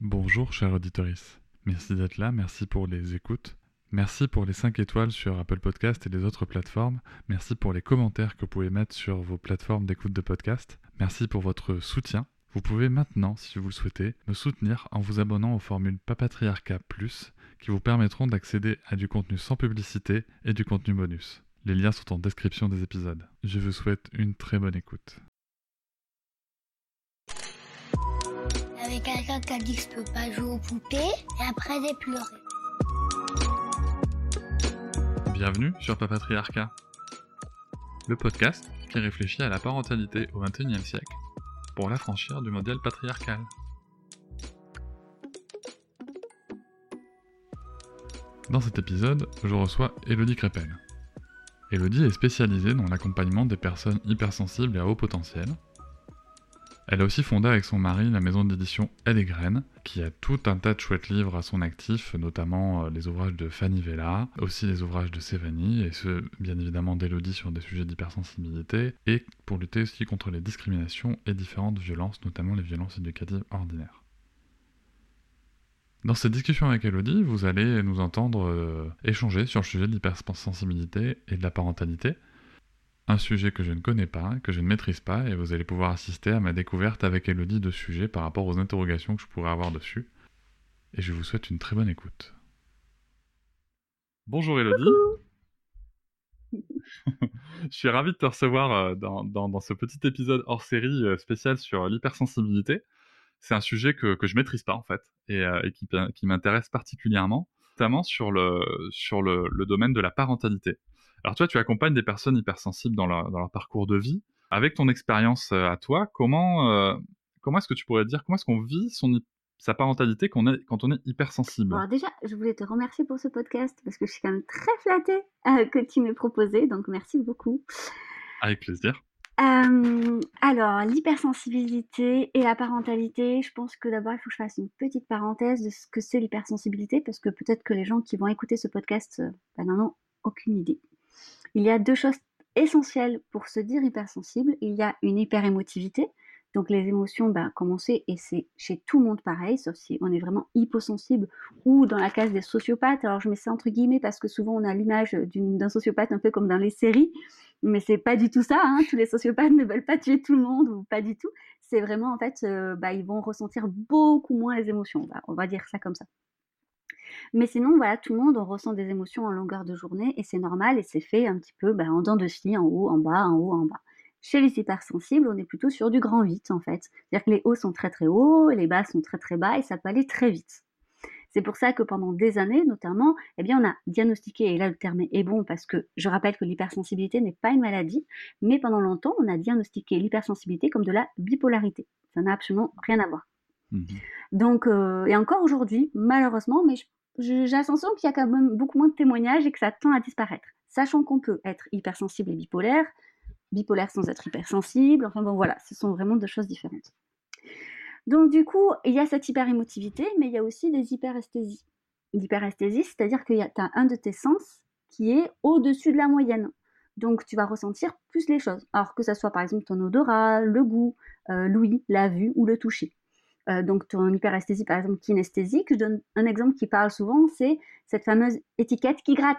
Bonjour chère auditorice, merci d'être là, merci pour les écoutes, merci pour les 5 étoiles sur Apple Podcast et les autres plateformes, merci pour les commentaires que vous pouvez mettre sur vos plateformes d'écoute de podcast, merci pour votre soutien. Vous pouvez maintenant, si vous le souhaitez, me soutenir en vous abonnant aux formules Papatriarca Plus qui vous permettront d'accéder à du contenu sans publicité et du contenu bonus. Les liens sont en description des épisodes. Je vous souhaite une très bonne écoute. Avec quelqu'un qui a dit que je peux pas jouer aux poupées et après j'ai pleuré. Bienvenue sur Papatriarca, le podcast qui réfléchit à la parentalité au XXIe siècle pour l'affranchir du modèle patriarcal. Dans cet épisode, je reçois Élodie Crépel. Élodie est spécialisée dans l'accompagnement des personnes hypersensibles et à haut potentiel. Elle a aussi fondé avec son mari la maison d'édition Elle et Graines, qui a tout un tas de chouettes livres à son actif, notamment les ouvrages de Fanny Vella, aussi les ouvrages de Sévanie, et ceux bien évidemment d'Élodie sur des sujets d'hypersensibilité, et pour lutter aussi contre les discriminations et différentes violences, notamment les violences éducatives ordinaires. Dans cette discussion avec Élodie, vous allez nous entendre échanger sur le sujet de l'hypersensibilité et de la parentalité, un sujet que je ne connais pas, que je ne maîtrise pas, et vous allez pouvoir assister à ma découverte avec Élodie de ce sujet par rapport aux interrogations que je pourrais avoir dessus. Et je vous souhaite une très bonne écoute. Bonjour Élodie. Je suis ravi de te recevoir dans ce petit épisode hors série spécial sur l'hypersensibilité. C'est un sujet que je maîtrise pas en fait, et qui m'intéresse particulièrement, notamment sur le domaine de la parentalité. Alors toi, tu accompagnes des personnes hypersensibles dans leur parcours de vie. Avec ton expérience à toi, comment est-ce que tu pourrais dire, comment est-ce qu'on vit sa parentalité quand on est hypersensible? Alors déjà, je voulais te remercier pour ce podcast parce que je suis quand même très flattée que tu m'aies proposé, donc merci beaucoup. Avec plaisir. Alors, l'hypersensibilité et la parentalité, je pense que d'abord, il faut que je fasse une petite parenthèse de ce que c'est l'hypersensibilité, parce que peut-être que les gens qui vont écouter ce podcast n'en ont aucune idée. Il y a deux choses essentielles pour se dire hypersensible. Il y a une hyperémotivité, donc les émotions, comme on sait, et c'est chez tout le monde pareil, sauf si on est vraiment hyposensible ou dans la case des sociopathes. Alors je mets ça entre guillemets parce que souvent on a l'image d'un sociopathe un peu comme dans les séries, mais c'est pas du tout ça, hein. Tous les sociopathes ne veulent pas tuer tout le monde, ou pas du tout. C'est vraiment en fait, ils vont ressentir beaucoup moins les émotions, on va dire ça comme ça. Mais sinon, voilà, tout le monde, on ressent des émotions en longueur de journée et c'est normal et c'est fait un petit peu en dents de scie, en haut, en bas, en haut, en bas. Chez les hypersensibles, on est plutôt sur du grand 8 en fait. C'est-à-dire que les hauts sont très très hauts, les bas sont très très bas et ça peut aller très vite. C'est pour ça que pendant des années, notamment, on a diagnostiqué, et là le terme est bon parce que je rappelle que l'hypersensibilité n'est pas une maladie, mais pendant longtemps, on a diagnostiqué l'hypersensibilité comme de la bipolarité. Ça n'a absolument rien à voir. Donc, et encore aujourd'hui, malheureusement, mais j'ai l'impression qu'il y a quand même beaucoup moins de témoignages et que ça tend à disparaître. Sachant qu'on peut être hypersensible et bipolaire sans être hypersensible, enfin bon voilà, ce sont vraiment deux choses différentes. Donc du coup, il y a cette hyperémotivité, mais il y a aussi des hyperesthésies. L'hyperesthésie, c'est-à-dire que tu as un de tes sens qui est au-dessus de la moyenne. Donc tu vas ressentir plus les choses. Alors que ça soit par exemple ton odorat, le goût, l'ouïe, la vue ou le toucher. Donc ton hyperesthésie, par exemple kinesthésique, je donne un exemple qui parle souvent, c'est cette fameuse étiquette qui gratte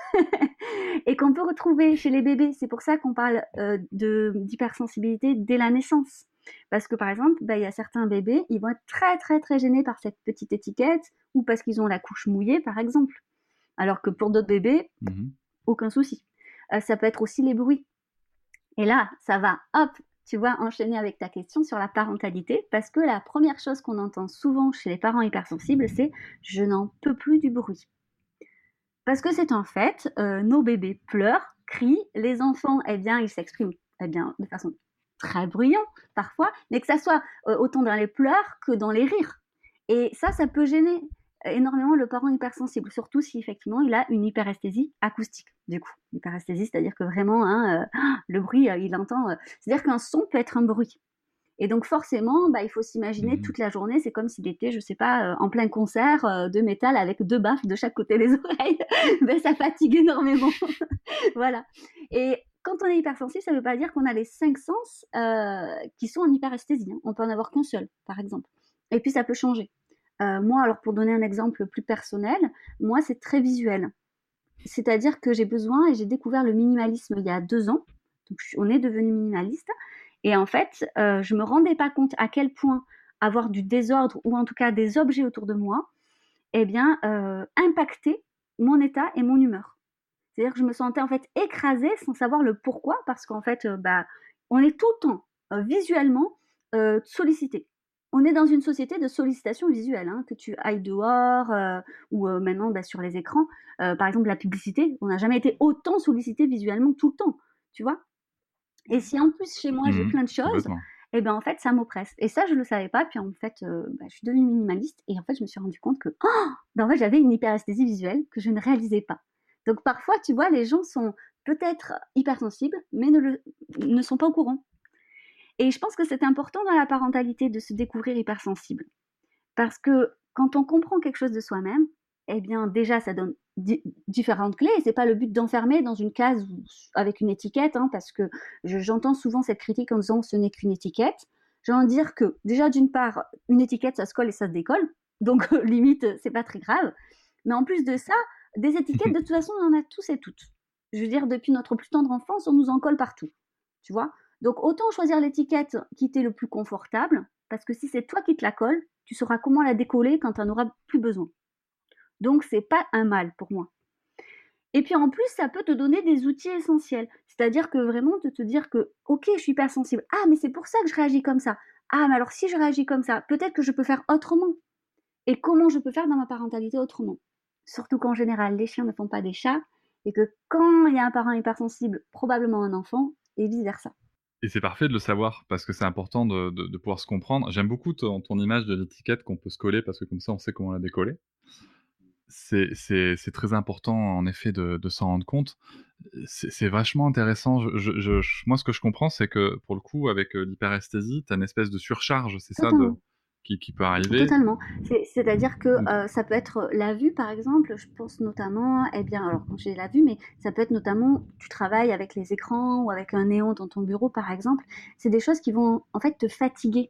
et qu'on peut retrouver chez les bébés. C'est pour ça qu'on parle d'hypersensibilité dès la naissance. Parce que par exemple, il y a certains bébés, ils vont être très très très gênés par cette petite étiquette ou parce qu'ils ont la couche mouillée par exemple. Alors que pour d'autres bébés, aucun souci. Ça peut être aussi les bruits. Et là, ça va, hop, tu vois, enchaîner avec ta question sur la parentalité, parce que la première chose qu'on entend souvent chez les parents hypersensibles, c'est « je n'en peux plus du bruit ». Parce que c'est un fait, nos bébés pleurent, crient, les enfants, ils s'expriment de façon très bruyante parfois, mais que ça soit autant dans les pleurs que dans les rires. Et ça peut gêner énormément le parent hypersensible, surtout si effectivement il a une hyperesthésie acoustique. Du coup, l'hyperesthésie, c'est-à-dire que vraiment le bruit, il entend. C'est-à-dire qu'un son peut être un bruit. Et donc forcément, il faut s'imaginer toute la journée, c'est comme s'il était, je sais pas, en plein concert de métal avec 2 baffes de chaque côté des oreilles. Ça fatigue énormément. Voilà. Et quand on est hypersensible, ça ne veut pas dire qu'on a les 5 sens qui sont en hyperesthésie. On peut en avoir qu'un seul, par exemple. Et puis ça peut changer. Moi, alors pour donner un exemple plus personnel, moi, c'est très visuel. C'est-à-dire que j'ai besoin et j'ai découvert le minimalisme il y a 2 ans. Donc on est devenu minimaliste et en fait, je me rendais pas compte à quel point avoir du désordre ou en tout cas des objets autour de moi, eh bien, impactait mon état et mon humeur. C'est-à-dire que je me sentais en fait écrasée sans savoir le pourquoi parce qu'en fait, on est tout le temps, visuellement, sollicité. On est dans une société de sollicitation visuelle, hein, que tu ailles dehors, ou maintenant, sur les écrans. Par exemple, la publicité, on n'a jamais été autant sollicité visuellement tout le temps, tu vois? Et si en plus chez moi j'ai plein de choses, Complètement. et ben en fait ça m'oppresse. Et ça je le savais pas. Puis en fait, je suis devenue minimaliste et en fait je me suis rendu compte que en fait j'avais une hyperesthésie visuelle que je ne réalisais pas. Donc parfois tu vois les gens sont peut-être hypersensibles mais ne sont pas au courant. Et je pense que c'est important dans la parentalité de se découvrir hypersensible. Parce que quand on comprend quelque chose de soi-même, eh bien déjà ça donne différentes clés. Et c'est pas le but d'enfermer dans une case avec une étiquette, hein, parce que j'entends souvent cette critique en disant ce n'est qu'une étiquette. J'ai envie de dire que déjà d'une part, une étiquette ça se colle et ça se décolle, donc limite c'est pas très grave. Mais en plus de ça, des étiquettes de toute façon on en a tous et toutes. Je veux dire depuis notre plus tendre enfance on nous en colle partout, tu vois. Donc autant choisir l'étiquette qui t'est le plus confortable, parce que si c'est toi qui te la colle, tu sauras comment la décoller quand tu en auras plus besoin. Donc c'est pas un mal pour moi. Et puis en plus, ça peut te donner des outils essentiels. C'est-à-dire que vraiment de te dire que, ok, je suis hypersensible. Ah, mais c'est pour ça que je réagis comme ça. Ah, mais alors si je réagis comme ça, peut-être que je peux faire autrement. Et comment je peux faire dans ma parentalité autrement. Surtout qu'en général, les chiens ne font pas des chats. Et que quand il y a un parent hypersensible, probablement un enfant, et vice-versa. Et c'est parfait de le savoir parce que c'est important de pouvoir se comprendre. J'aime beaucoup ton image de l'étiquette qu'on peut se coller parce que comme ça, on sait comment la décoller. C'est très important en effet de s'en rendre compte. C'est vachement intéressant. Moi, ce que je comprends, c'est que pour le coup, avec l'hyperesthésie, tu as une espèce de surcharge, c'est ça, Totalement. qui peut arriver. Totalement. C'est-à-dire que ça peut être la vue, par exemple. Je pense notamment, eh bien, alors quand j'ai la vue, mais ça peut être notamment, tu travailles avec les écrans ou avec un néon dans ton bureau, par exemple. C'est des choses qui vont en fait te fatiguer.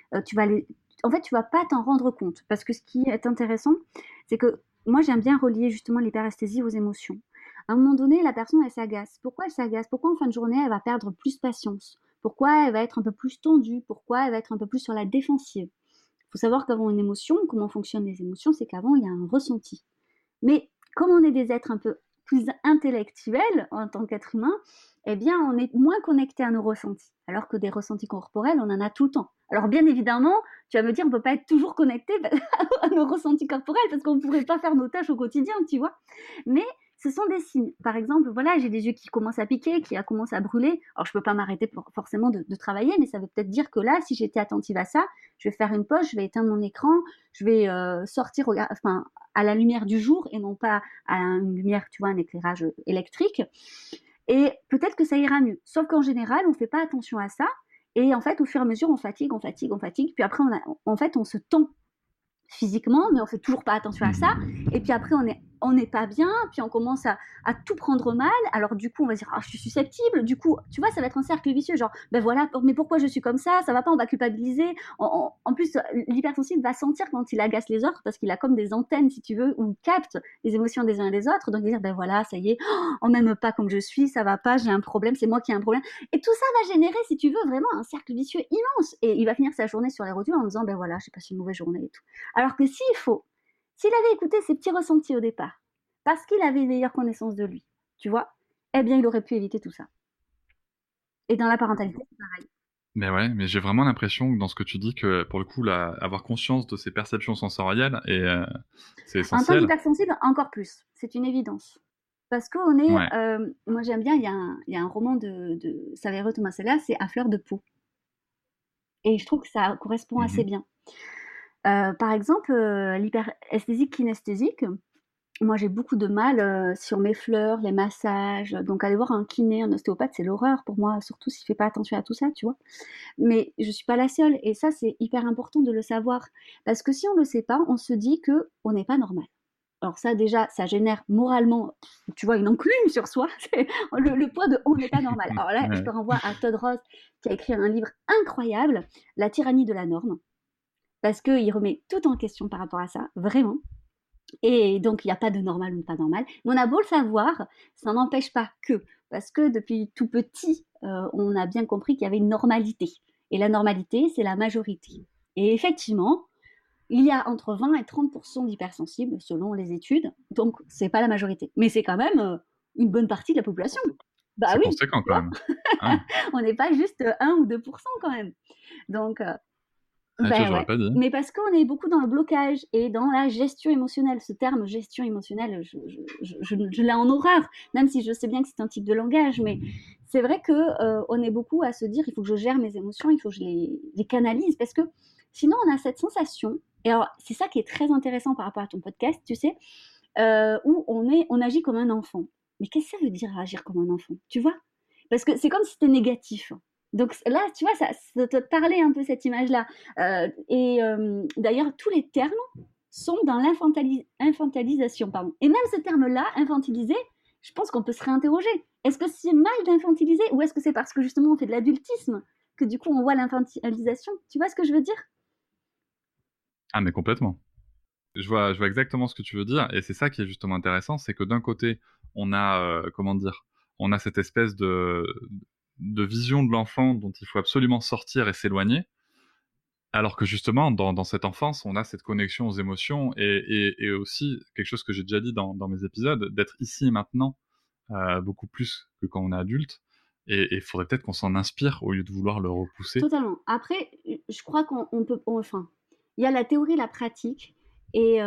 En fait, tu vas pas t'en rendre compte. Parce que ce qui est intéressant, c'est que moi, j'aime bien relier justement l'hyperesthésie aux émotions. À un moment donné, la personne, elle s'agace. Pourquoi elle s'agace? Pourquoi en fin de journée, elle va perdre plus patience? Pourquoi elle va être un peu plus tendue? Pourquoi elle va être un peu plus sur la défensive? Il faut savoir qu'avant une émotion, comment fonctionnent les émotions, c'est qu'avant, il y a un ressenti. Mais comme on est des êtres un peu plus intellectuels en tant qu'être humain, eh bien, on est moins connecté à nos ressentis. Alors que des ressentis corporels, on en a tout le temps. Alors, bien évidemment, tu vas me dire, on ne peut pas être toujours connecté à nos ressentis corporels parce qu'on ne pourrait pas faire nos tâches au quotidien, tu vois. Mais ce sont des signes. Par exemple, voilà, j'ai des yeux qui commencent à piquer, qui commencent à brûler. Alors, je ne peux pas m'arrêter forcément de travailler, mais ça veut peut-être dire que là, si j'étais attentive à ça, je vais faire une pause, je vais éteindre mon écran, je vais sortir à la lumière du jour et non pas à une lumière, tu vois, un éclairage électrique. Et peut-être que ça ira mieux. Sauf qu'en général, on ne fait pas attention à ça. Et en fait, au fur et à mesure, on fatigue. Puis après, en fait, on se tend physiquement, mais on fait toujours pas attention à ça. Et puis après, on n'est pas bien, puis on commence à tout prendre mal. Alors du coup, on va se dire, ah, je suis susceptible. Du coup, tu vois, ça va être un cercle vicieux. Genre, ben voilà, mais pourquoi je suis comme ça va pas, on va culpabiliser. En plus, l'hypersensible va sentir quand il agace les autres parce qu'il a comme des antennes, si tu veux, où il capte les émotions des uns et des autres. Donc il va dire, ben voilà, ça y est, on m'aime pas comme je suis, ça va pas, j'ai un problème, c'est moi qui ai un problème. Et tout ça va générer, si tu veux, vraiment un cercle vicieux immense. Et il va finir sa journée sur les rotules en disant, ben voilà, j'ai passé une mauvaise journée et tout. Alors que s'il avait écouté ses petits ressentis au départ, parce qu'il avait une meilleure connaissance de lui, tu vois, eh bien, il aurait pu éviter tout ça. Et dans la parentalité, c'est pareil. Mais ouais, mais j'ai vraiment l'impression que dans ce que tu dis que pour le coup, avoir conscience de ses perceptions sensorielles, c'est En tant essentiel. qu'hypersensible, encore plus. C'est une évidence. Parce qu'on est, Ouais. moi j'aime bien, il y a un roman de Saverio Tomasella, c'est À fleur de peau. Et je trouve que ça correspond assez bien. Par exemple, l'hyperesthésique kinesthésique, moi j'ai beaucoup de mal sur mes fleurs, les massages. Donc aller voir un kiné, un ostéopathe, c'est l'horreur pour moi, surtout s'il fait pas attention à tout ça, tu vois. Mais je suis pas la seule et ça c'est hyper important de le savoir parce que si on le sait pas, on se dit que on n'est pas normal. Alors ça déjà, ça génère moralement, tu vois, une enclume sur soi, c'est le poids de on n'est pas normal. Alors là, je te renvoie à Todd Ross qui a écrit un livre incroyable, La tyrannie de la norme. parce qu'il remet tout en question par rapport à ça, vraiment. Et donc, il n'y a pas de normal ou pas normal. Mais on a beau le savoir, ça n'empêche pas que, parce que depuis tout petit, on a bien compris qu'il y avait une normalité. Et la normalité, c'est la majorité. Et effectivement, il y a entre 20 et 30% d'hypersensibles selon les études, donc c'est pas la majorité. Mais c'est quand même une bonne partie de la population. Bah C'est oui, conséquent tu quand vois, même. Ah, on n'est pas juste 1 ou 2% quand même. Donc, tu vois, ben j'aurais ouais, pas dit. mais parce qu'on est beaucoup dans le blocage et dans la gestion émotionnelle. Ce terme gestion émotionnelle, je l'ai en horreur, même si je sais bien que c'est un type de langage, mais c'est vrai que on est beaucoup à se dire il faut que je gère mes émotions, il faut que je les canalise, parce que sinon on a cette sensation. Et alors c'est ça qui est très intéressant par rapport à ton podcast, tu sais, où on agit comme un enfant. Mais qu'est-ce que ça veut dire agir comme un enfant, tu vois? Parce que c'est comme si c'était négatif. Donc là, tu vois, ça doit te parler un peu cette image-là. D'ailleurs, tous les termes sont dans l'infantilisation, pardon. Et même ce terme-là, infantiliser, je pense qu'on peut se réinterroger. Est-ce que c'est mal d'infantiliser ou est-ce que c'est parce que justement on fait de l'adultisme que du coup on voit l'infantilisation? Tu vois ce que je veux dire? Ah, mais complètement. Je vois exactement ce que tu veux dire, et c'est ça qui est justement intéressant, c'est que d'un côté, on a, comment dire, on a cette espèce de vision de l'enfant dont il faut absolument sortir et s'éloigner, alors que justement, dans cette enfance, on a cette connexion aux émotions et aussi, quelque chose que j'ai déjà dit dans mes épisodes, d'être ici et maintenant, beaucoup plus que quand on est adulte, et il faudrait peut-être qu'on s'en inspire au lieu de vouloir le repousser. Totalement. Après, je crois qu'on peut, enfin, il y a la théorie et la pratique. Et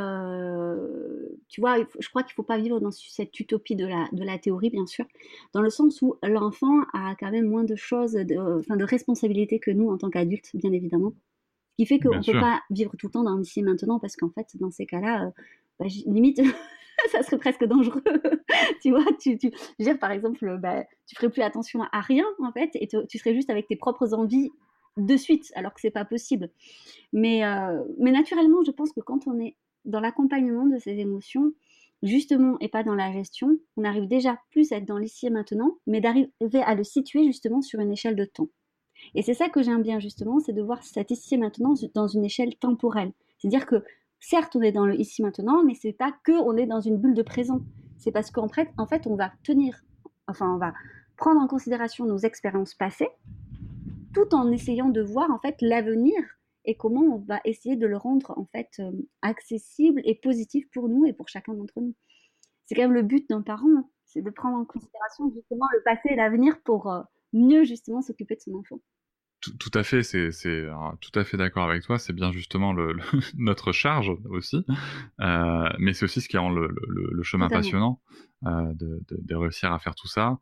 tu vois, je crois qu'il ne faut pas vivre dans cette utopie de la théorie, bien sûr, dans le sens où l'enfant a quand même moins de choses, enfin, de responsabilités que nous en tant qu'adultes, bien évidemment. Ce qui fait qu'on Bien ne peut sûr. pas vivre tout le temps dans l'ici et maintenant, parce qu'en fait, dans ces cas-là, bah, limite, ça serait presque dangereux. Tu vois, je veux dire, par exemple, bah, tu ferais plus attention à rien, en fait, et tu serais juste avec tes propres envies de suite, alors que c'est pas possible. Mais naturellement, je pense que quand on est dans l'accompagnement de ces émotions, justement, et pas dans la gestion, on arrive déjà plus à être dans l'ici et maintenant, mais d'arriver à le situer justement sur une échelle de temps. Et c'est ça que j'aime bien justement, c'est de voir cet ici et maintenant dans une échelle temporelle. C'est-à-dire que certes, on est dans le ici maintenant, mais c'est pas que on est dans une bulle de présent. C'est parce en fait, on va on va prendre en considération nos expériences passées, tout en essayant de voir en fait l'avenir et comment on va essayer de le rendre en fait accessible et positif pour nous et pour chacun d'entre nous. C'est quand même le but d'un parent, hein, c'est de prendre en considération justement le passé et l'avenir pour mieux justement s'occuper de son enfant. Tout à fait, tout à fait d'accord avec toi. C'est bien justement notre charge aussi, mais c'est aussi ce qui rend le chemin Totalement. passionnant, de réussir à faire tout ça.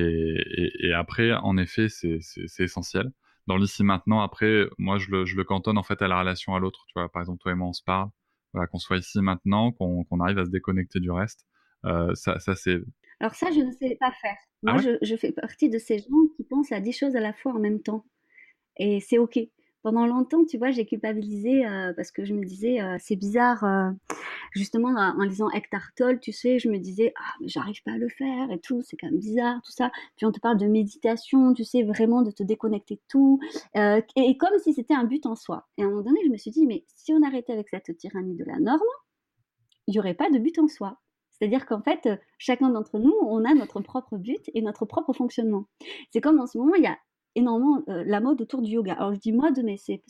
Et après, en effet, c'est essentiel. Dans l'ici maintenant, après, moi, je le cantonne en fait à la relation à l'autre. Tu vois, par exemple, toi et moi, on se parle, voilà, qu'on soit ici maintenant, qu'on arrive à se déconnecter du reste. Ça c'est. Alors ça, je ne sais pas faire. Ah Moi, ouais? je fais partie de ces gens qui pensent à 10 choses à la fois en même temps. Et c'est OK. Pendant longtemps, tu vois, j'ai culpabilisé parce que je me disais, c'est bizarre, justement, en lisant Eckhart Tolle, tu sais, je me disais, ah, mais j'arrive pas à le faire et tout, c'est quand même bizarre, tout ça. Puis on te parle de méditation, tu sais, vraiment de te déconnecter de tout, et comme si c'était un but en soi. Et à un moment donné, je me suis dit, mais si on arrêtait avec cette tyrannie de la norme, il n'y aurait pas de but en soi. C'est-à-dire qu'en fait, chacun d'entre nous, on a notre propre but et notre propre fonctionnement. C'est comme en ce moment, il y a énormément la mode autour du yoga. Alors je dis mode, mais c'est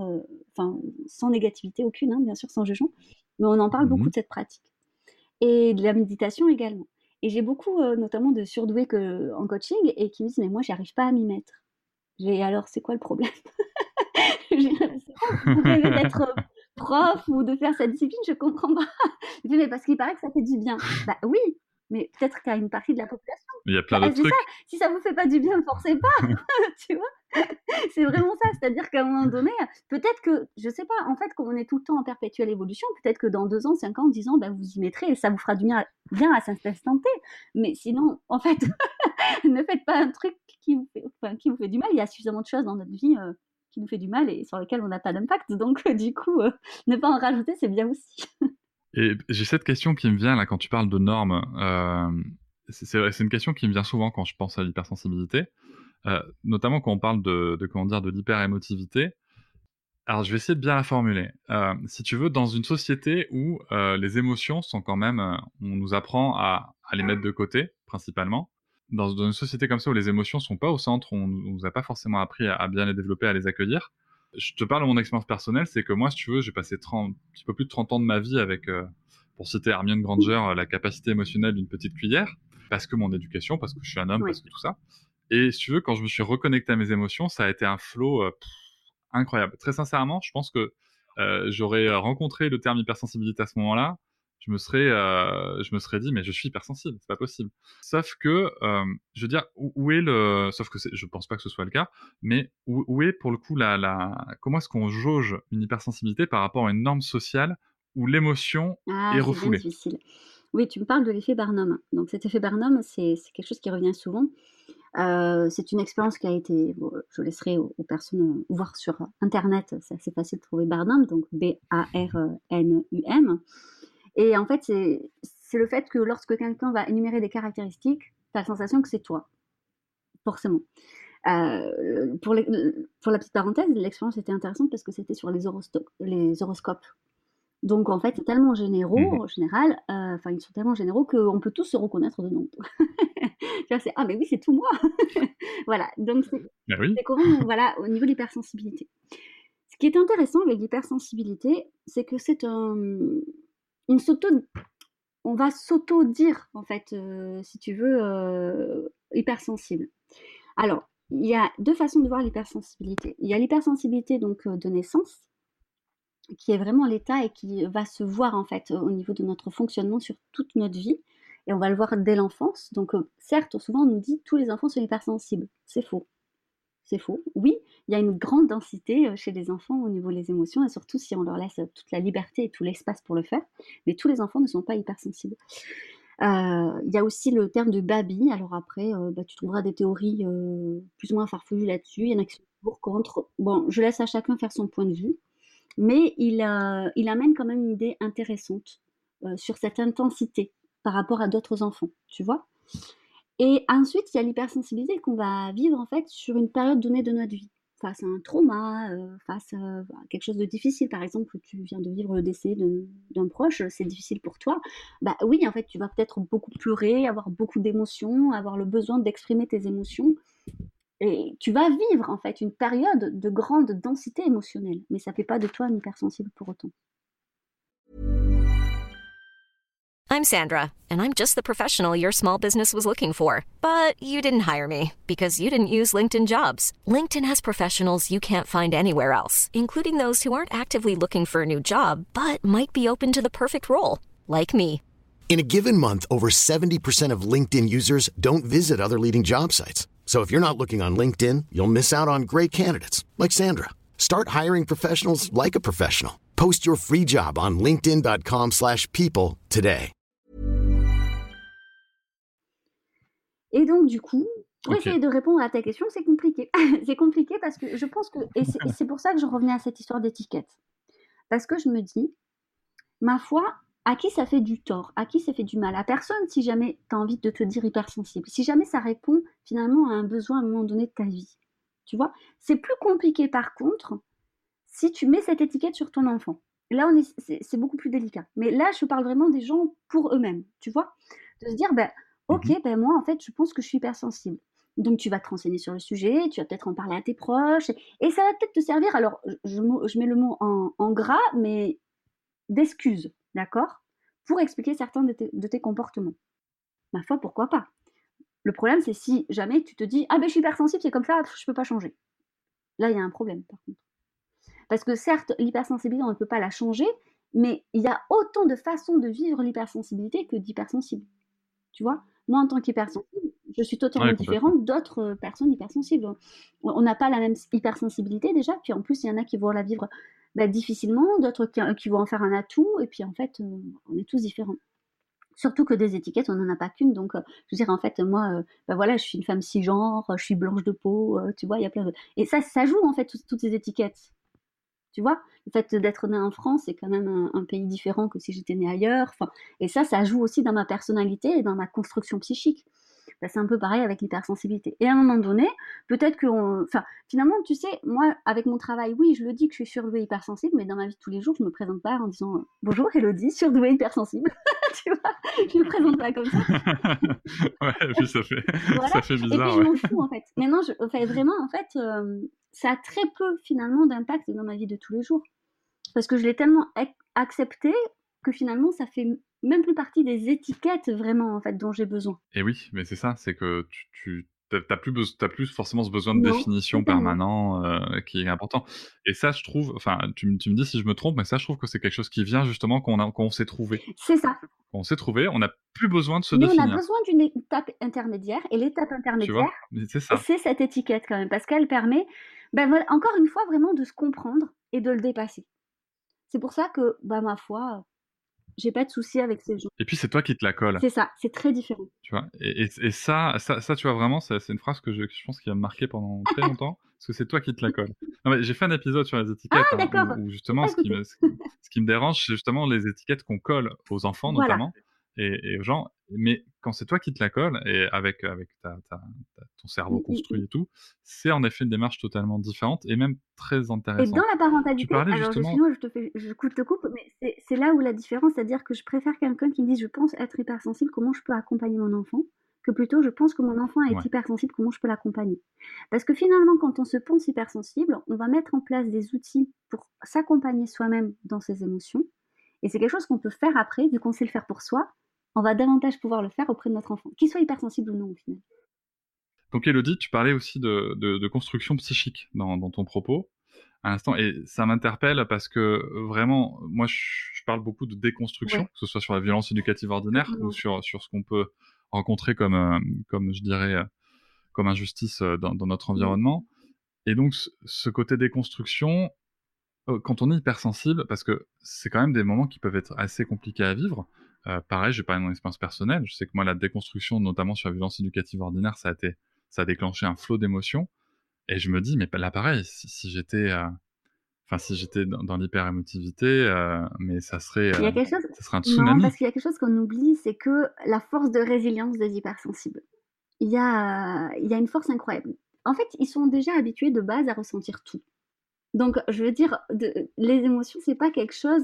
sans négativité aucune, hein, bien sûr, sans jugement. Mais on en parle beaucoup Mhm. de cette pratique. Et de la méditation également. Et j'ai beaucoup, notamment, de surdoués en coaching et qui me disent, mais moi, j'arrive pas à m'y mettre. Alors, c'est quoi le problème? C'est quoi, vous rêvez d'être prof ou de faire cette discipline, je comprends pas. Je dis, mais parce qu'il paraît que ça fait du bien. Bah oui, mais peut-être qu'à une partie de la population. Il y a Bah, plein d'autres c'est ça, trucs. si ça vous fait pas du bien, ne forcez pas, tu vois. C'est vraiment ça, c'est-à-dire qu'à un moment donné, peut-être que, je sais pas, en fait, comme on est tout le temps en perpétuelle évolution, peut-être que dans 2 ans, 5 ans, 10 ans, bah, vous y mettrez et ça vous fera du bien à cet instant T. Mais sinon, en fait, ne faites pas un truc qui vous fait du mal. Il y a suffisamment de choses dans notre vie qui nous fait du mal et sur lesquelles on n'a pas d'impact. Donc, du coup, ne pas en rajouter, c'est bien aussi. Et j'ai cette question qui me vient là quand tu parles de normes. C'est une question qui me vient souvent quand je pense à l'hypersensibilité, notamment quand on parle de comment dire de l'hyperémotivité. Alors, je vais essayer de bien la formuler. Si tu veux, dans une société où les émotions sont quand même, on nous apprend à les mettre de côté, principalement. Dans une société comme ça où les émotions sont pas au centre, on nous a pas forcément appris à bien les développer, à les accueillir. Je te parle de mon expérience personnelle, c'est que moi, si tu veux, j'ai passé un petit peu plus de 30 ans de ma vie avec, pour citer Hermione Granger, la capacité émotionnelle d'une petite cuillère, parce que mon éducation, parce que je suis un homme, Oui. parce que tout ça. Et si tu veux, quand je me suis reconnecté à mes émotions, ça a été un flow incroyable. Très sincèrement, je pense que j'aurais rencontré le terme hypersensibilité à ce moment-là, je me serais dit, mais je suis hypersensible, c'est pas possible. Sauf que, je veux dire, où est le, sauf que je pense pas que ce soit le cas, mais où est pour le coup comment est-ce qu'on jauge une hypersensibilité par rapport à une norme sociale où l'émotion Ah, est c'est bien refoulée? difficile. Oui, tu me parles de l'effet Barnum. Donc cet effet Barnum, c'est quelque chose qui revient souvent. C'est une expérience qui a été, bon, je laisserai aux personnes voir sur internet, c'est assez facile de trouver Barnum, donc Barnum. Et en fait, c'est le fait que lorsque quelqu'un va énumérer des caractéristiques, tu as la sensation que c'est toi, forcément. Pour la petite parenthèse, l'expérience était intéressante parce que c'était sur les horoscopes. Donc en fait, c'est tellement généraux, Mhm. en général, enfin ils sont tellement généraux qu'on peut tous se reconnaître dedans. Tu vois, c'est ah mais oui, c'est tout moi. Voilà, donc Ben oui. c'est comment, voilà, au niveau de l'hypersensibilité. Ce qui est intéressant avec l'hypersensibilité, c'est que c'est on s'auto, on va s'auto-dire en fait, si tu veux, hypersensible. Alors, il y a deux façons de voir l'hypersensibilité. Il y a l'hypersensibilité donc de naissance, qui est vraiment l'état et qui va se voir en fait au niveau de notre fonctionnement sur toute notre vie. Et on va le voir dès l'enfance. Donc certes, souvent on nous dit tous les enfants sont hypersensibles. C'est faux. C'est faux. Oui, il y a une grande densité chez les enfants au niveau des émotions, et surtout si on leur laisse toute la liberté et tout l'espace pour le faire. Mais tous les enfants ne sont pas hypersensibles. Il y a aussi le terme de baby. Alors après, tu trouveras des théories plus ou moins farfelues là-dessus. Il y en a qui sont pour, contre. Bon, je laisse à chacun faire son point de vue. Mais il amène quand même une idée intéressante sur cette intensité par rapport à d'autres enfants, tu vois. Et ensuite, il y a l'hypersensibilité qu'on va vivre en fait sur une période donnée de notre vie, face à un trauma, face à quelque chose de difficile. Par exemple, tu viens de vivre le décès d'un proche, c'est difficile pour toi. Bah oui, en fait, tu vas peut-être beaucoup pleurer, avoir beaucoup d'émotions, avoir le besoin d'exprimer tes émotions. Et tu vas vivre en fait une période de grande densité émotionnelle, mais ça ne fait pas de toi un hypersensible pour autant. I'm Sandra, and I'm just the professional your small business was looking for. But you didn't hire me because you didn't use LinkedIn Jobs. LinkedIn has professionals you can't find anywhere else, including those who aren't actively looking for a new job, but might be open to the perfect role, like me. In a given month, over 70% of LinkedIn users don't visit other leading job sites. So if you're not looking on LinkedIn, you'll miss out on great candidates like Sandra. Start hiring professionals like a professional. Post your free job on linkedin.com/people today. Et donc du coup, pour Ok. essayer de répondre à ta question, c'est compliqué. C'est compliqué parce que je pense que, et c'est pour ça que je revenais à cette histoire d'étiquette. Parce que je me dis, ma foi, à qui ça fait du tort? À qui ça fait du mal? À personne si jamais tu as envie de te dire hypersensible. Si jamais ça répond finalement à un besoin à un moment donné de ta vie. Tu vois? C'est plus compliqué par contre si tu mets cette étiquette sur ton enfant. Là, c'est beaucoup plus délicat. Mais là, je parle vraiment des gens pour eux-mêmes, tu vois? De se dire, ok, Mhm. moi, en fait, je pense que je suis hypersensible. Donc, tu vas te renseigner sur le sujet, tu vas peut-être en parler à tes proches, et ça va peut-être te servir, alors, je mets le mot en gras, mais d'excuses, d'accord? Pour expliquer certains de tes comportements. Ma foi, pourquoi pas? Le problème, c'est si jamais tu te dis, ah ben, je suis hypersensible, c'est comme ça, je peux pas changer. Là, il y a un problème, par contre. Parce que certes, l'hypersensibilité, on ne peut pas la changer, mais il y a autant de façons de vivre l'hypersensibilité que d'hypersensible. Tu vois? Moi, en tant qu'hypersensible, je suis totalement Ouais, complètement. différente d'autres personnes hypersensibles. On n'a pas la même hypersensibilité déjà, puis en plus, il y en a qui vont la vivre difficilement, d'autres qui vont en faire un atout, et puis en fait, on est tous différents. Surtout que des étiquettes, on n'en a pas qu'une. Donc, je veux dire, en fait, moi, voilà, je suis une femme cisgenre, je suis blanche de peau, tu vois, il y a plein de... Et ça joue, en fait, toutes ces étiquettes. Tu vois? Le fait d'être née en France, c'est quand même un pays différent que si j'étais née ailleurs. Enfin, et ça joue aussi dans ma personnalité et dans ma construction psychique. Ben, c'est un peu pareil avec l'hypersensibilité. Et à un moment donné, peut-être que... Enfin, finalement, tu sais, moi, avec mon travail, oui, je le dis que je suis surdouée hypersensible, mais dans ma vie de tous les jours, je me présente pas en disant bonjour Élodie, surdouée hypersensible. Tu vois, je me présente pas comme ça. Ouais, et puis ça fait Voilà. Et bizarre, puis je ouais. m'en fous en fait. Maintenant, vraiment, en fait, ça a très peu finalement d'impact dans ma vie de tous les jours. Parce que je l'ai tellement accepté que finalement, ça fait même plus partie des étiquettes vraiment en fait dont j'ai besoin. Et oui, mais c'est ça, c'est que t'as plus forcément ce besoin de Non, définition totalement. permanent qui est important. Et ça, je trouve, enfin, tu me dis si je me trompe, mais ça, je trouve que c'est quelque chose qui vient justement qu'on s'est trouvé. C'est ça. On s'est trouvé, on n'a plus besoin de se Mais on a définir. besoin d'une étape intermédiaire. Et l'étape Tu intermédiaire, vois? Mais c'est ça. c'est cette étiquette quand même. Parce qu'elle permet, ben voilà, encore une fois, vraiment de se comprendre et de le dépasser. C'est pour ça que, bah, ma foi, j'ai pas de souci avec ces gens. Et puis c'est toi qui te la colle, C'est ça, c'est très différent. tu vois? Et ça, tu vois, vraiment, c'est une phrase que je pense qui va me marquer pendant très longtemps, parce que c'est toi qui te la colle. Non, mais j'ai fait un épisode sur les étiquettes, Ah, d'accord. où J'ai justement, pas ce qui écouté. me dérange, c'est justement les étiquettes qu'on colle aux enfants, Voilà. notamment, et aux gens. Mais quand c'est toi qui te la colle, et avec ton cerveau construit et tout, c'est en effet une démarche totalement différente et même très Et intéressante. dans la Tu parentalité, parlais alors justement... excuse-moi, je te coupe, mais c'est là où la différence, c'est-à-dire que je préfère quelqu'un qui me dise je pense être hypersensible, comment je peux accompagner mon enfant, que plutôt je pense que mon enfant est Ouais. hypersensible, comment je peux l'accompagner. Parce que finalement, quand on se pense hypersensible, on va mettre en place des outils pour s'accompagner soi-même dans ses émotions. Et c'est quelque chose qu'on peut faire après, vu qu'on sait le faire pour soi, on va davantage pouvoir le faire auprès de notre enfant, qu'il soit hypersensible ou non au final. Donc Élodie, tu parlais aussi de construction psychique dans ton propos à l'instant, et ça m'interpelle parce que vraiment, moi je parle beaucoup de déconstruction, Ouais. que ce soit sur la violence éducative ordinaire ou sur ce qu'on peut rencontrer comme je dirais, comme injustice dans notre environnement. Et donc ce côté déconstruction, quand on est hypersensible, parce que c'est quand même des moments qui peuvent être assez compliqués à vivre. Pareil, je vais parler de mon expérience personnelle. Je sais que moi, la déconstruction, notamment sur la violence éducative ordinaire, ça a déclenché un flot d'émotions. Et je me dis, mais là, pareil, si j'étais, si j'étais dans l'hyper-émotivité, mais ça serait Il y a quelque chose... un Non, tsunami. parce qu'il y a quelque chose qu'on oublie, c'est que la force de résilience des hypersensibles. Il y a une force incroyable. En fait, ils sont déjà habitués de base à ressentir tout. Donc, je veux dire, les émotions, c'est pas quelque chose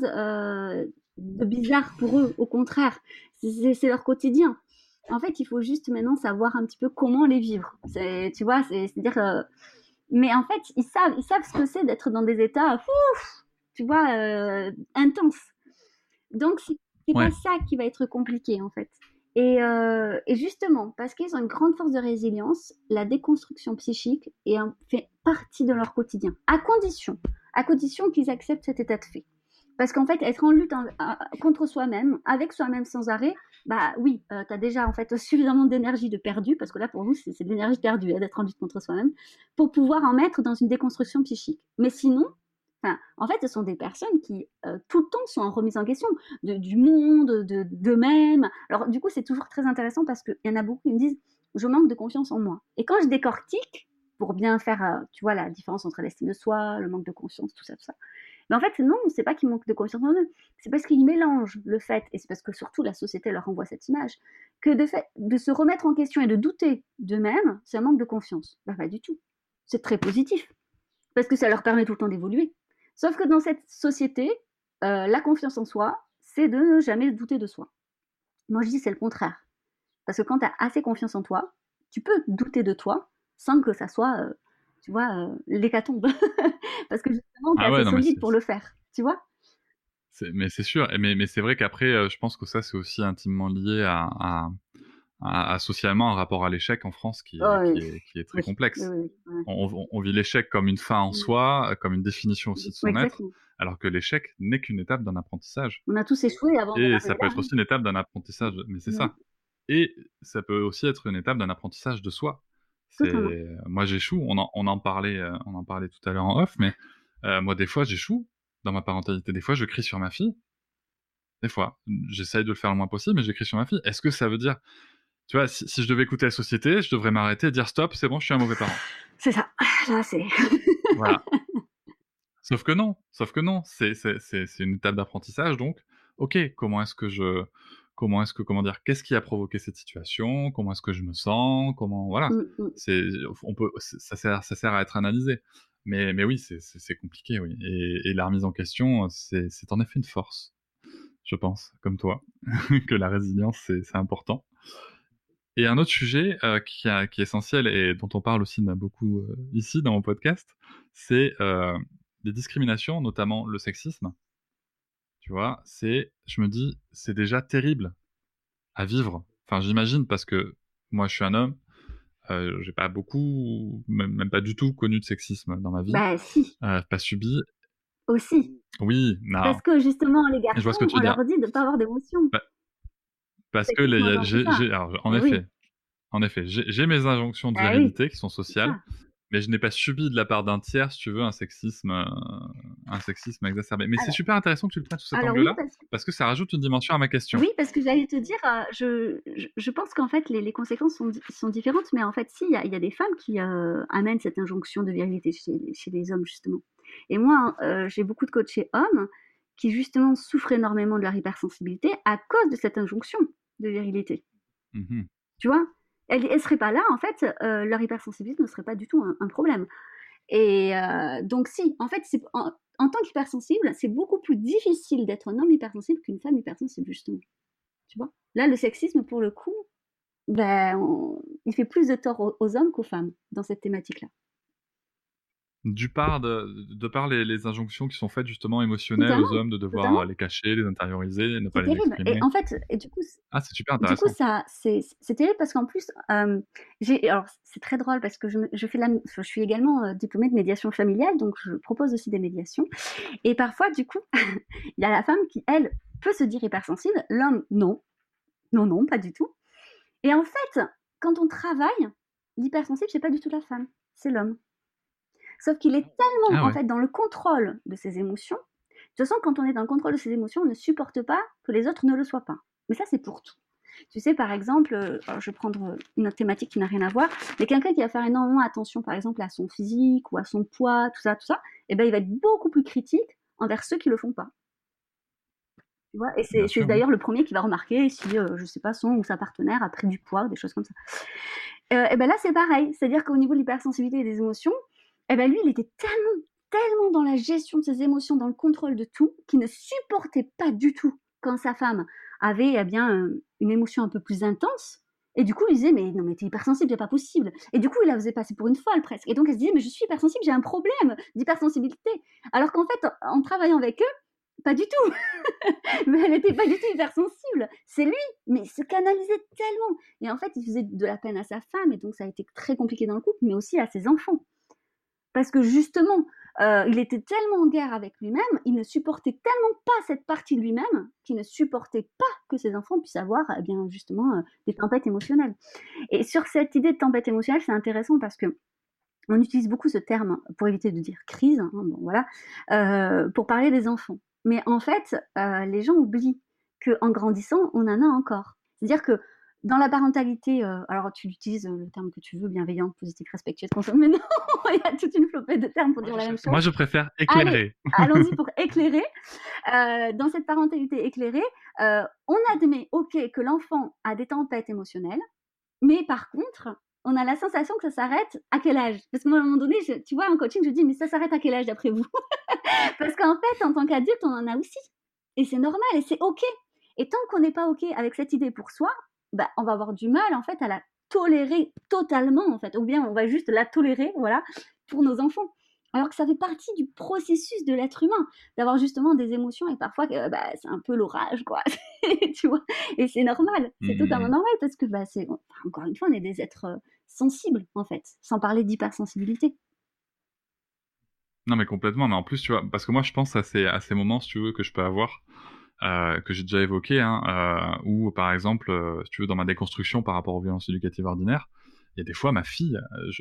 de bizarre pour eux. Au contraire, c'est leur quotidien. En fait, il faut juste maintenant savoir un petit peu comment les vivre. Tu vois, c'est-à-dire... mais en fait, ils savent ce que c'est d'être dans des états, tu vois, intenses. Donc, c'est Ouais. pas ça qui va être compliqué, en fait. Et justement, parce qu'ils ont une grande force de résilience, la déconstruction psychique fait partie de leur quotidien, à condition qu'ils acceptent cet état de fait. Parce qu'en fait, être en lutte contre soi-même, avec soi-même sans arrêt, bah oui, tu as déjà en fait suffisamment d'énergie de perdu, parce que là pour nous c'est de l'énergie perdue d'être en lutte contre soi-même, pour pouvoir en mettre dans une déconstruction psychique. Mais sinon, en fait, ce sont des personnes qui tout le temps sont en remise en question du monde, d'eux-mêmes. Alors du coup, c'est toujours très intéressant parce qu'il y en a beaucoup qui me disent je manque de confiance en moi. Et quand je décortique, pour bien faire, tu vois, la différence entre l'estime de soi, le manque de confiance, tout ça. Mais en fait, non, c'est pas qu'ils manquent de confiance en eux. C'est parce qu'ils mélangent le fait, et c'est parce que surtout la société leur renvoie cette image, que de se remettre en question et de douter d'eux-mêmes, c'est un manque de confiance. Bah, pas du tout. C'est très positif. Parce que ça leur permet tout le temps d'évoluer. Sauf que dans cette société, la confiance en soi, c'est de ne jamais douter de soi. Moi, je dis c'est le contraire. Parce que quand tu as assez confiance en toi, tu peux douter de toi sans que ça soit, tu vois, l'hécatombe. Parce que justement, tu es assez solide pour le faire, tu vois. Mais c'est sûr, mais c'est vrai qu'après, je pense que ça, c'est aussi intimement lié à socialement un rapport à l'échec en France qui est très complexe. Oui. On vit l'échec comme une fin en soi, comme une définition aussi de son être, alors que l'échec n'est qu'une étape d'un apprentissage. On a tous échoué avant. Et ça peut être aussi une étape d'un apprentissage, mais c'est ça. Et ça peut aussi être une étape d'un apprentissage de soi. Moi, j'échoue. On en parlait tout à l'heure en off, mais moi, des fois, j'échoue dans ma parentalité. Des fois, je crie sur ma fille. Des fois, j'essaye de le faire le moins possible, mais j'écris sur ma fille. Est-ce que ça veut dire, tu vois, si je devais écouter la société, je devrais m'arrêter et dire stop, c'est bon, je suis un mauvais parent. C'est ça. Là, c'est. Voilà. Sauf que non. C'est une étape d'apprentissage, donc, ok, comment est-ce que comment dire, qu'est-ce qui a provoqué cette situation, comment est-ce que je me sens, voilà. Ça sert à être analysé. Mais oui, c'est compliqué, oui. Et la remise en question, c'est en effet une force, je pense, comme toi, que la résilience, c'est important. Et un autre sujet qui est essentiel et dont on parle aussi beaucoup ici dans mon podcast, c'est les discriminations, notamment le sexisme. Tu vois, je me dis, c'est déjà terrible à vivre. Enfin, j'imagine, parce que moi, je suis un homme, j'ai pas beaucoup, même pas du tout connu de sexisme dans ma vie. Bah si, Pas subi. aussi. Oui, non. Parce que justement, les Je vois ce que garçons, tu on veux dire. leur dit de pas avoir d'émotion. Parce que Sexisme, genre, c'est ça. alors, en Eh oui. effet, j'ai mes injonctions de Ah oui, virilité qui sont c'est sociales, ça. mais je n'ai pas subi de la part d'un tiers, si tu veux, un sexisme exacerbé. Mais c'est super intéressant que tu le prennes sous cet Alors oui, angle-là, parce que ça rajoute une dimension à ma question. oui, parce que j'allais te dire, je pense qu'en fait, les conséquences sont différentes, mais en fait, si, il y a des femmes qui amènent cette injonction de virilité chez les hommes, justement. Et moi, j'ai beaucoup de coachés hommes qui, justement, souffrent énormément de leur hypersensibilité à cause de cette injonction de virilité. Mhm. Tu vois, elles seraient pas là, en fait, leur hypersensibilité ne serait pas du tout un problème. Et donc si, en fait, en tant qu'hypersensible, c'est beaucoup plus difficile d'être un homme hypersensible qu'une femme hypersensible, justement. Tu vois, là, le sexisme, pour le coup, ben, il fait plus de tort aux hommes qu'aux femmes dans cette thématique-là. De par les injonctions qui sont faites justement émotionnelles Totalement, aux hommes, de devoir totalement. les cacher, les intérioriser, ne pas C'est les terrible. exprimer. Et en fait, et du coup, Ah, c'est super du coup, intéressant. ça, c'est terrible parce qu'en plus, alors c'est très drôle parce que je suis également diplômée de médiation familiale, donc je propose aussi des médiations. Et parfois, du coup, il y a la femme qui, elle, peut se dire hypersensible, l'homme, non. Non, non, pas du tout. Et en fait, quand on travaille, l'hypersensible, c'est pas du tout la femme, c'est l'homme. Sauf qu'il est tellement, Ah en ouais. fait, dans le contrôle de ses émotions. De toute façon, quand on est dans le contrôle de ses émotions, on ne supporte pas que les autres ne le soient pas. Mais ça, c'est pour tout. Tu sais, par exemple, alors je vais prendre une autre thématique qui n'a rien à voir, mais quelqu'un qui va faire énormément attention, par exemple, à son physique ou à son poids, tout ça, eh ben, il va être beaucoup plus critique envers ceux qui le font pas. Tu vois, et Bien c'est sûr, oui. d'ailleurs le premier qui va remarquer si, je sais pas, son ou sa partenaire a pris du poids ou des choses comme ça. Et ben là, c'est pareil. C'est-à-dire qu'au niveau de l'hypersensibilité et des émotions, eh ben lui, il était tellement dans la gestion de ses émotions, dans le contrôle de tout, qu'il ne supportait pas du tout quand sa femme avait une émotion un peu plus intense. Et du coup, il disait, mais non, mais t'es hypersensible, c'est pas possible. Et du coup, il la faisait passer pour une folle presque. Et donc, elle se disait, mais je suis hypersensible, j'ai un problème d'hypersensibilité. Alors qu'en fait, en travaillant avec eux, pas du tout. Mais elle n'était pas du tout hypersensible. C'est lui, mais il se canalisait tellement. Et en fait, il faisait de la peine à sa femme, et donc ça a été très compliqué dans le couple, mais aussi à ses enfants. Parce que justement, il était tellement en guerre avec lui-même, il ne supportait tellement pas cette partie de lui-même, qu'il ne supportait pas que ses enfants puissent avoir justement des tempêtes émotionnelles. Et sur cette idée de tempête émotionnelle, c'est intéressant parce que on utilise beaucoup ce terme pour éviter de dire crise, hein, bon, voilà, pour parler des enfants. Mais en fait, les gens oublient qu'en grandissant, on en a encore. C'est-à-dire que dans la parentalité, alors tu utilises le terme que tu veux, bienveillante, positive, respectueuse, consciente, mais non, il y a toute une flopée de termes pour dire la même chose. Moi, je préfère éclairer. Allez, allons-y pour éclairer. Dans cette parentalité éclairée, on admet, ok, que l'enfant a des tempêtes émotionnelles, mais par contre, on a la sensation que ça s'arrête à quel âge? Parce que moi, à un moment donné, tu vois, en coaching, je dis, mais ça s'arrête à quel âge d'après vous? Parce qu'en fait, en tant qu'adulte, on en a aussi. Et c'est normal, et c'est OK. Et tant qu'on n'est pas OK avec cette idée pour soi, bah, on va avoir du mal, en fait, à la tolérer totalement, en fait. Ou bien on va juste la tolérer, voilà, pour nos enfants. Alors que ça fait partie du processus de l'être humain, d'avoir justement des émotions, et parfois, c'est un peu l'orage, quoi. Tu vois? Et c'est normal, c'est totalement normal, parce que, encore une fois, on est des êtres sensibles, en fait, sans parler d'hypersensibilité. Non, mais complètement. Mais en plus, tu vois, parce que moi, je pense à ces moments, si tu veux, que je peux avoir, que j'ai déjà évoqué, hein, où, par exemple, si tu veux, dans ma déconstruction par rapport aux violences éducatives ordinaires, il y a des fois, ma fille,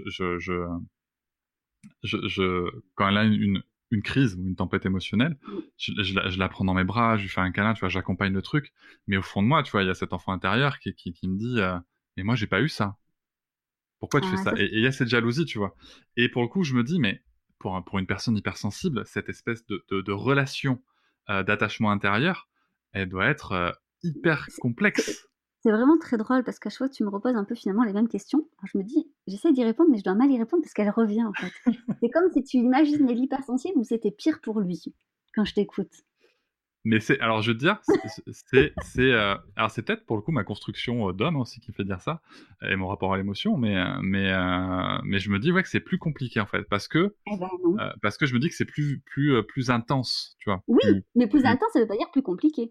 quand elle a une crise ou une tempête émotionnelle, je la prends dans mes bras, je lui fais un câlin, tu vois, j'accompagne le truc. Mais au fond de moi, tu vois, il y a cet enfant intérieur qui me dit, mais moi, j'ai pas eu ça. Pourquoi tu fais ça? Et il y a cette jalousie, tu vois. Et pour le coup, je me dis, mais pour une personne hypersensible, cette espèce de relation d'attachement intérieur, elle doit être hyper complexe. C'est vraiment très drôle parce qu'à chaque fois, tu me reposes un peu finalement les mêmes questions. Alors, je me dis, j'essaie d'y répondre, mais je dois mal y répondre parce qu'elle revient en fait. C'est comme si tu imaginais l'hypersensible ou c'était pire pour lui quand je t'écoute. Mais alors je veux dire, alors c'est peut-être pour le coup ma construction d'homme aussi qui fait dire ça, et mon rapport à l'émotion, mais je me dis que c'est plus compliqué en fait, parce que non. Je me dis que c'est plus intense, tu vois. Oui, mais plus intense, ça veut pas dire plus compliqué.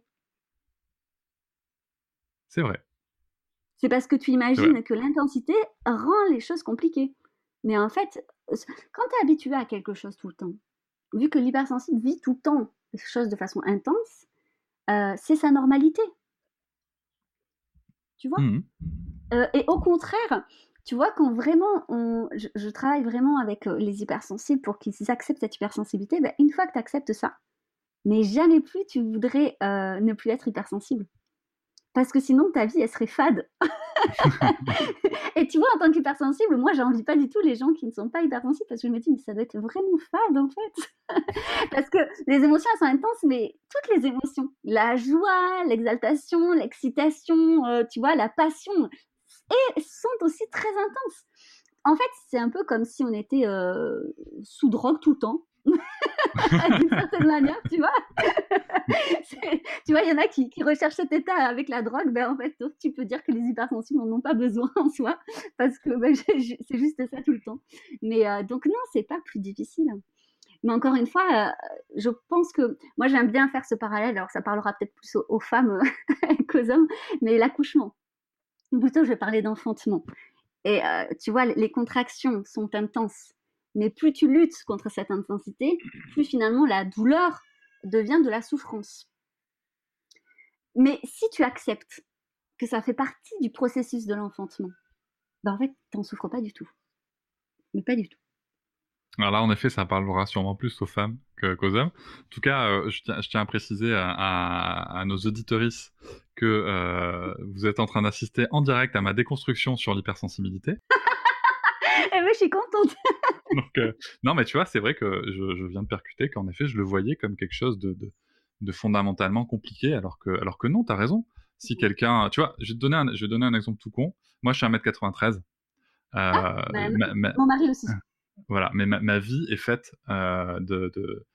C'est vrai. C'est parce que tu imagines que l'intensité rend les choses compliquées. Mais en fait, quand tu es habitué à quelque chose tout le temps, vu que l'hypersensible vit tout le temps quelque chose de façon intense, c'est sa normalité. Tu vois ? Et au contraire, tu vois, quand vraiment, je travaille vraiment avec les hypersensibles pour qu'ils acceptent cette hypersensibilité, une fois que tu acceptes ça, mais jamais plus tu voudrais ne plus être hypersensible. Parce que sinon, ta vie, elle serait fade. Et tu vois, en tant qu'hypersensible, moi, j'envie pas du tout les gens qui ne sont pas hypersensibles parce que je me dis, mais ça doit être vraiment fade, en fait. Parce que les émotions, elles sont intenses, mais toutes les émotions, la joie, l'exaltation, l'excitation, tu vois, la passion, et sont aussi très intenses. En fait, c'est un peu comme si on était sous drogue tout le temps. D'une certaine manière, tu vois. Tu vois, il y en a qui recherchent cet état avec la drogue. En fait, tu peux dire que les hypersensibles n'en ont pas besoin en soi, parce que c'est juste ça tout le temps. Mais donc non, c'est pas plus difficile. Mais encore une fois, je pense que moi j'aime bien faire ce parallèle. Alors ça parlera peut-être plus aux femmes qu'aux hommes, mais l'accouchement. Plutôt, je vais parler d'enfantement. Et tu vois, les contractions sont intenses. Mais plus tu luttes contre cette intensité, plus finalement la douleur devient de la souffrance. Mais si tu acceptes que ça fait partie du processus de l'enfantement, en fait, tu n'en souffres pas du tout. Mais pas du tout. Alors là, en effet, ça parlera sûrement plus aux femmes qu'aux hommes. En tout cas, je tiens à préciser à nos auditorices que vous êtes en train d'assister en direct à ma déconstruction sur l'hypersensibilité. Eh ben, je suis contente. Donc, non, mais tu vois, c'est vrai que je viens de percuter qu'en effet, je le voyais comme quelque chose de fondamentalement compliqué, alors que non, t'as raison. Si quelqu'un, tu vois, je vais te donner un exemple tout con. Moi, je suis 1m93. Mon mari aussi. Voilà, mais ma vie est faite de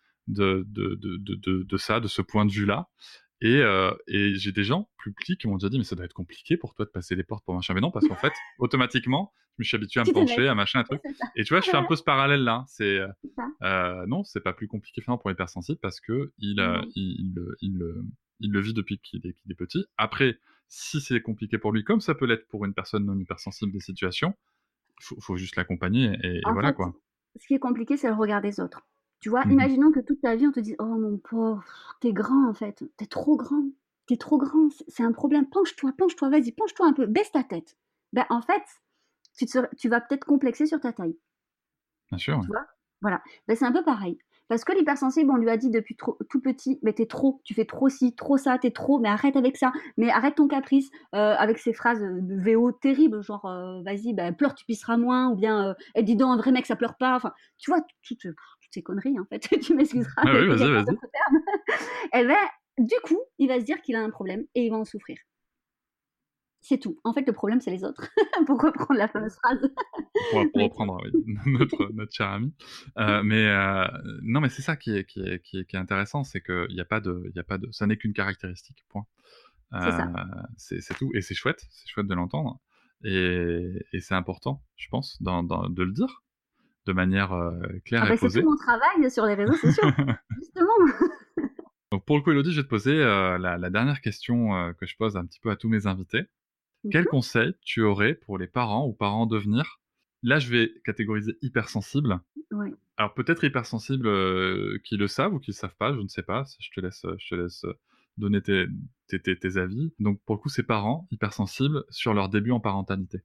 ça, de ce point de vue-là. Et j'ai des gens plus petits qui m'ont déjà dit, mais ça doit être compliqué pour toi de passer les portes pour machin. Mais non, parce qu'en fait, automatiquement, je me suis habitué à me pencher, à machin, à truc. Et tu vois, je fais un peu ce parallèle-là. Non, c'est pas plus compliqué finalement pour l'hypersensible parce que il le vit depuis qu'il est petit. Après, si c'est compliqué pour lui, comme ça peut l'être pour une personne non hypersensible des situations, faut juste l'accompagner et voilà, quoi. Ce qui est compliqué, c'est le regard des autres. Tu vois, imaginons que toute ta vie, on te dise « Oh mon pauvre, t'es grand en fait, t'es trop grand, c'est un problème, penche-toi, vas-y, penche-toi un peu, baisse ta tête. » En fait, tu vas peut-être complexer sur ta taille. Bien sûr. Tu vois, voilà. C'est un peu pareil. Parce que l'hypersensible, on lui a dit depuis tout petit, mais t'es trop, tu fais trop ci, trop ça, t'es trop, mais arrête avec ça, mais arrête ton caprice, avec ces phrases de VO terribles, genre vas-y, pleure, tu pisseras moins, ou bien dis donc, un vrai mec, ça pleure pas, enfin, tu vois, toutes ces conneries, en fait, tu m'excuseras. Ah oui, vas-y. Et du coup, il va se dire qu'il a un problème et il va en souffrir. C'est tout. En fait, le problème, c'est les autres. Pour reprendre la fameuse phrase. Pour reprendre notre cher ami. Non, mais c'est ça qui est intéressant, c'est qu'il n'y a pas de, ça n'est qu'une caractéristique. Point. C'est ça. C'est tout, et c'est chouette de l'entendre, et c'est important, je pense, de le dire de manière claire et posée. C'est tout mon travail sur les réseaux sociaux, justement. Donc pour le coup, Elodie, je vais te poser la dernière question que je pose un petit peu à tous mes invités. Quel conseil tu aurais pour les parents ou parents à devenir ? Là, je vais catégoriser hypersensible. Oui. Alors peut-être hypersensible qui le savent ou qui le savent pas, je ne sais pas. Je te laisse donner tes avis. Donc pour le coup, ces parents hypersensibles sur leur début en parentalité.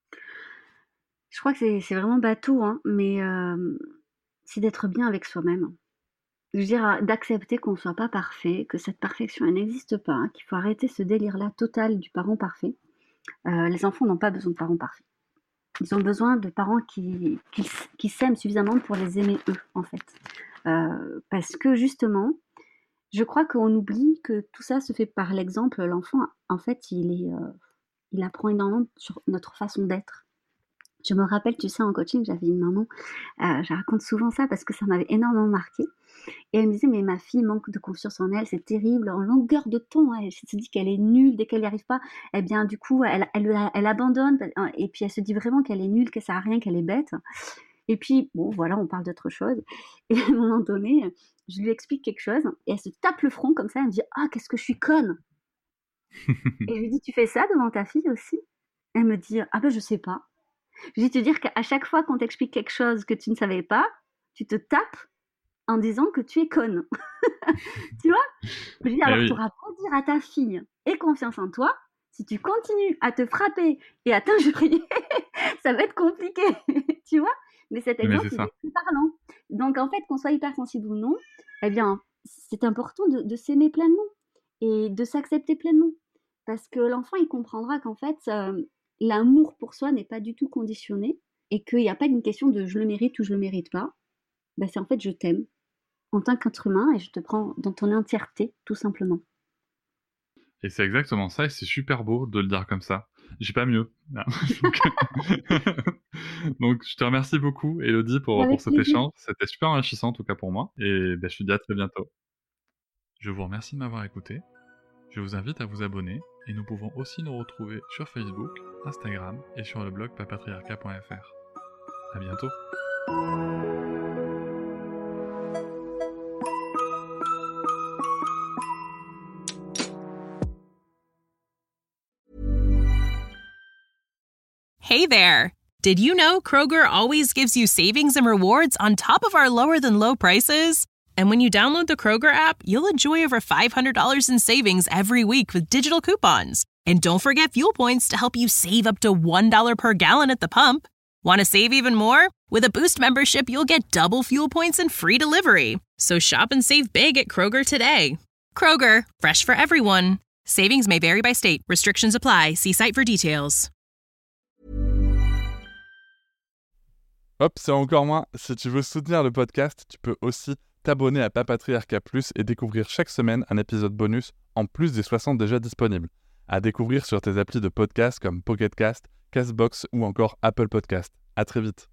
Je crois que c'est vraiment bateau, hein, mais c'est d'être bien avec soi-même. Je veux dire, d'accepter qu'on ne soit pas parfait, que cette perfection elle n'existe pas, hein, qu'il faut arrêter ce délire-là total du parent parfait. Les enfants n'ont pas besoin de parents parfaits. Ils ont besoin de parents qui s'aiment suffisamment pour les aimer eux, en fait. Parce que justement, Je crois qu'on oublie que tout ça se fait par l'exemple. L'enfant, en fait, il apprend énormément sur notre façon d'être. Je me rappelle, tu sais, en coaching, j'avais une maman, je raconte souvent ça parce que ça m'avait énormément marquée. Et elle me disait, mais ma fille manque de confiance en elle, c'est terrible, en longueur de temps, elle se dit qu'elle est nulle, dès qu'elle n'y arrive pas, eh bien, du coup, elle abandonne, et puis elle se dit vraiment qu'elle est nulle, qu'elle sert à rien, qu'elle est bête. Et puis, bon, voilà, on parle d'autre chose. Et à un moment donné, je lui explique quelque chose, et elle se tape le front comme ça, elle me dit, ah, qu'est-ce que je suis conne. Et je lui dis, tu fais ça devant ta fille aussi? Elle me dit, ah ben, je sais pas. Je dis te dire qu'à chaque fois qu'on t'explique quelque chose que tu ne savais pas, tu te tapes en disant que tu es conne. Tu vois? Je dis, alors, tu auras beau dire à ta fille « aie confiance en toi », si tu continues à te frapper et à t'injurier, ça va être compliqué. Tu vois? Mais cet exemple, il est plus parlant. Donc, en fait, qu'on soit hypersensible ou non, eh bien, c'est important de s'aimer pleinement et de s'accepter pleinement. Parce que l'enfant, il comprendra qu'en fait, l'amour pour soi n'est pas du tout conditionné et qu'il n'y a pas une question de je le mérite ou je le mérite pas. Ben, c'est en fait je t'aime en tant qu'être humain et je te prends dans ton entièreté, tout simplement. Et c'est exactement ça, et c'est super beau de le dire comme ça. J'ai pas mieux. Donc je te remercie beaucoup, Élodie, pour cet échange. C'était super enrichissant, en tout cas pour moi. Et je te dis à très bientôt. Je vous remercie de m'avoir écouté. Je vous invite à vous abonner, et nous pouvons aussi nous retrouver sur Facebook, Instagram et sur le blog papatriarcat.fr. À bientôt. Hey there! Did you know Kroger always gives you savings and rewards on top of our lower-than-low prices? And when you download the Kroger app, you'll enjoy over $500 in savings every week with digital coupons. And don't forget fuel points to help you save up to $1 per gallon at the pump. Want to save even more? With a Boost membership, you'll get double fuel points and free delivery. So shop and save big at Kroger today. Kroger, fresh for everyone. Savings may vary by state. Restrictions apply. See site for details. Hop, c'est encore moins. Si tu veux soutenir le podcast, tu peux aussi t'abonner à Papatriarcat Plus et découvrir chaque semaine un épisode bonus en plus des 60 déjà disponibles. À découvrir sur tes applis de podcast comme Pocket Cast, Castbox ou encore Apple Podcast. À très vite.